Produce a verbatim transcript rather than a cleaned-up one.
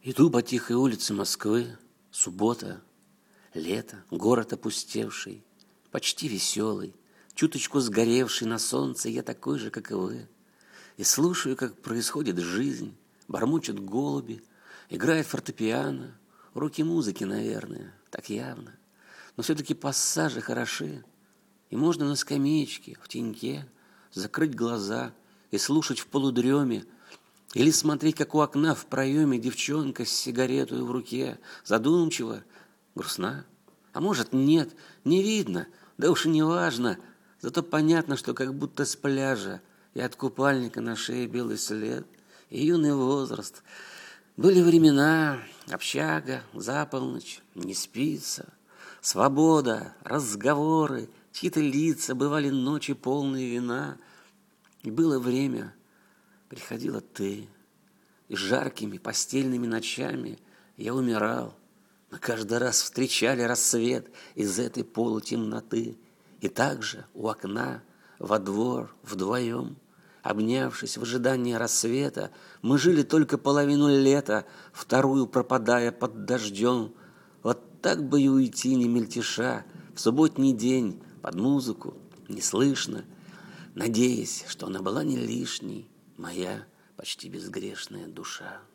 Иду по тихой улице Москвы, суббота, лето, город опустевший, почти веселый, чуточку сгоревший на солнце, я такой же, как и вы. И слушаю, как происходит жизнь, бормочут голуби, играет фортепиано, уроки музыки, наверное, так явно. Но все-таки пассажи хороши, и можно на скамеечке, в теньке, закрыть глаза и слушать в полудреме, или смотреть, как у окна в проеме девчонка с сигаретой в руке, задумчиво, грустна. А может, нет, не видно, да уж и не важно. Зато понятно, что как будто с пляжа и от купальника на шее белый след, и юный возраст. Были времена, общага, за полночь, не спится, свобода, разговоры, чьи-то лица, бывали ночи полные вина. И было время, приходила ты, и жаркими постельными ночами я умирал. Мы каждый раз встречали рассвет из этой полутемноты. И также у окна во двор вдвоем, обнявшись в ожидании рассвета, мы жили только половину лета, вторую пропадая под дождем. Вот так бы и уйти, не мельтеша, в субботний день под музыку, неслышно, надеясь, что она была не лишней, моя почти безгрешная душа.